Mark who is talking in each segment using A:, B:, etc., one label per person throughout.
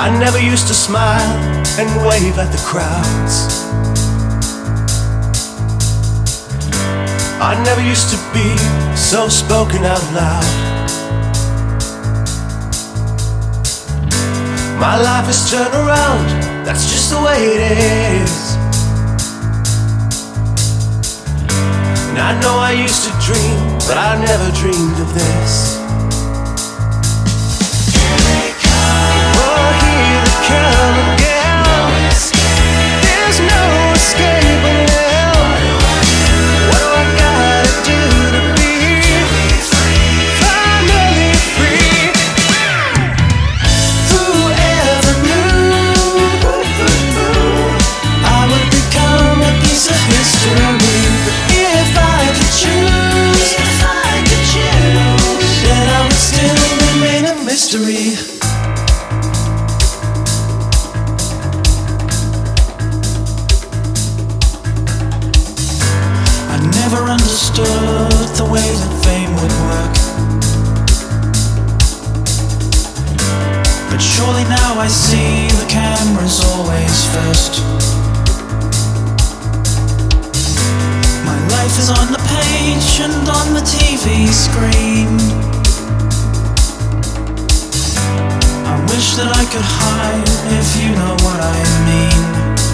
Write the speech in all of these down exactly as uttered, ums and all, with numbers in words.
A: I never used to smile and wave at the crowds. I never used to be so spoken out loud. My life has turned around, that's just the way it is. And I know I used to dream, but I never dreamed of this. Oh, here they come again. There's no escaping them. What do I gotta do to be finally free? Whoever knew I would become a piece of history? But if I could choose, if I could choose, then I would still remain a mystery. Never understood the way that fame would work, but surely now I see the camera's always first. My life is on the page and on the T V screen. I wish that I could hide, if you know what I mean.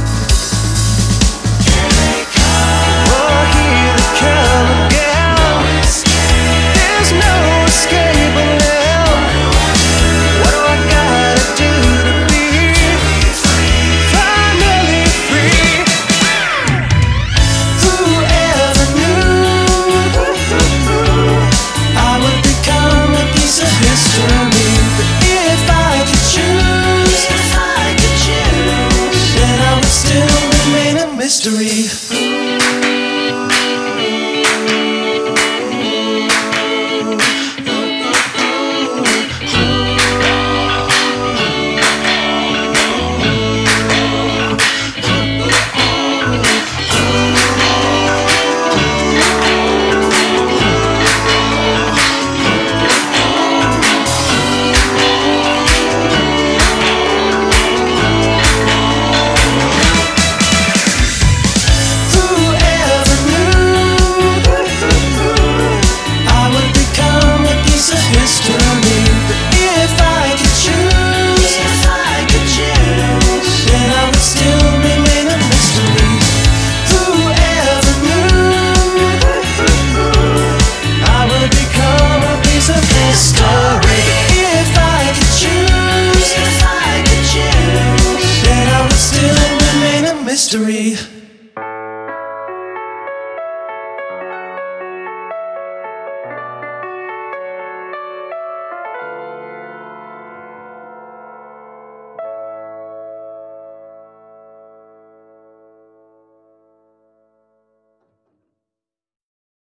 A: Come again. There's no escaping them. What do I gotta do to be finally free? Whoever knew I would become a piece of history? But if I could choose, if I could choose, then I would still remain a mystery.